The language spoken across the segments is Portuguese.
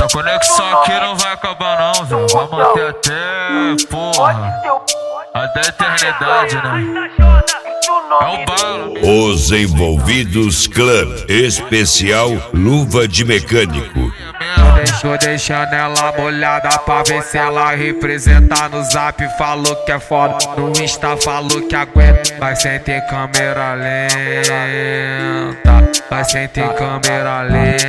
Essa conexão aqui não vai acabar não, velho. Vai manter até, porra, até a eternidade, né? É o bala. Os Envolvidos Club, especial Luva de Mecânico. Tô deixando ela molhada pra ver se ela representa no zap. Falou que é foda, no Insta falou que aguenta. Mas sem ter câmera lenta, mas sem ter câmera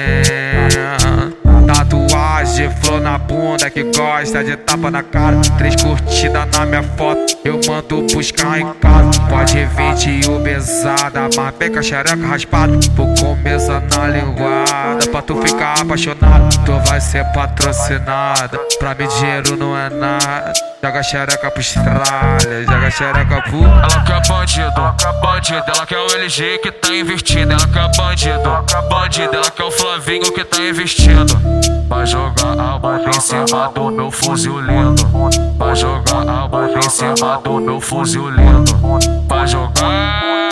lenta. Tatuagem, flor na bunda que gosta de tapa na cara. 3 curtidas na minha foto, eu mando buscar em casa. Pode vir de ubezada, mas bem com a xereca raspada. Vou começar na linguada, pra tu ficar apaixonado. Tu vai ser patrocinada, pra mim dinheiro não é nada. Joga a xereca pro estralha, joga a xereca pro... Ela quer bandido, bandido. Ela quer o LG que tá investindo. Ela quer bandido, bandido. Ela quer o Flavinho que tá investindo. Vai jogar a bomba em cima do meu fuzil lindo. Vai jogar a bomba em cima do meu fuzil lindo. Vai jogar,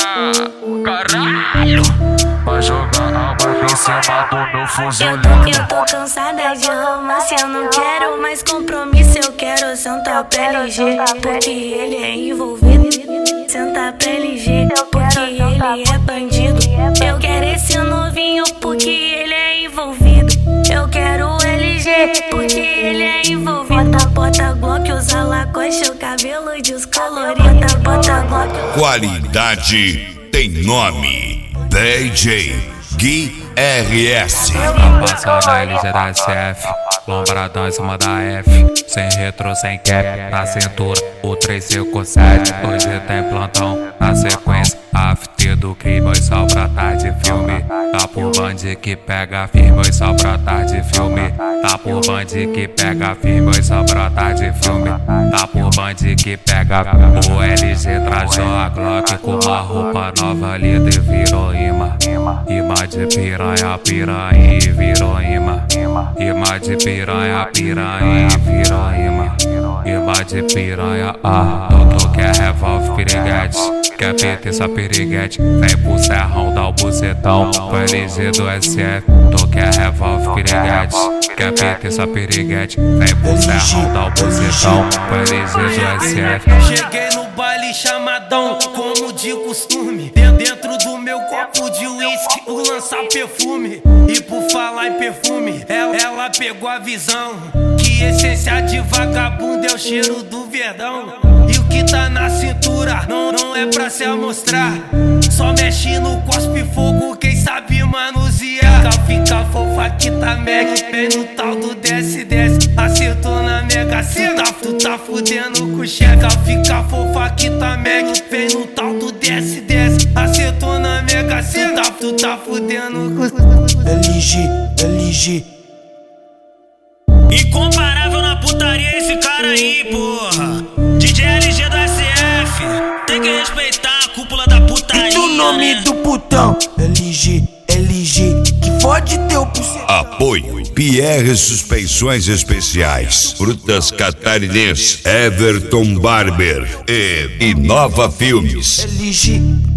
caralho. Vai jogar a bomba em cima do meu fuzil lindo. Eu tô cansada de romance, eu não quero mais compromisso. Eu quero sentar pra LG, porque ele é envolvido. Sentar pra LG, porque ele é bandido. Eu quero esse novinho, porque ele é envolvido. Eu quero o LG, porque ele é envolvido. Bota Glock, usa Lacoste, o cabelo descolorido. Bota Glock. Qualidade tem nome. DJ Gui RS. A passada da LG da SF, lombradão em cima da F. Sem retro, sem cap, na cintura o 357. Hoje tem plantão, na sequência after do crime, hoje só pra tarde filme. Tá por bande que pega firme, hoje só pra tarde filme. Tá por bande que pega firme, hoje só pra tarde filme. Tá por bande que pega. O LG trajou a Glock com uma roupa nova, lida e virou imã. Imã de piranha, piranha e virou imã. Imã de piranha, piranha e virou imã. Imã de piranha, tu quer revólver, piriguete. Quer PT, essa piriguete. Vem pro serrão, dá o bucetão. Pro LG do SF, tu quer revólver, piriguete. Quer PT, essa piriguete. Vem pro serrão, dá o bucetão. Pro LG do SF. Cheguei no baile chamadão, como de costume. Dentro do meu copo de uísque, o lançar perfume. E por falar em perfume, ela pegou a visão. Que essência de vagabundo é o cheiro do verdão. E o que tá na cintura não é pra se amostrar. Só mexe no cospe fogo, quem sabe manusear. Fica fofa que tá mega, vem no tal do desce. Acertou na mega, tu tá fudendo com checa. Fica fofa que tá mega, vem no tal do desce. Acertou na mega, tu tá fudendo com LG. Incomparável na putaria esse cara aí, porra. DJ LG da SF, tem que respeitar a cúpula da putaria. E o nome do putão, LG, que fode teu pulseiro. Apoio Pierre Suspensões Especiais, Frutas Catarinense, Everton Barber e Inova Filmes. LG.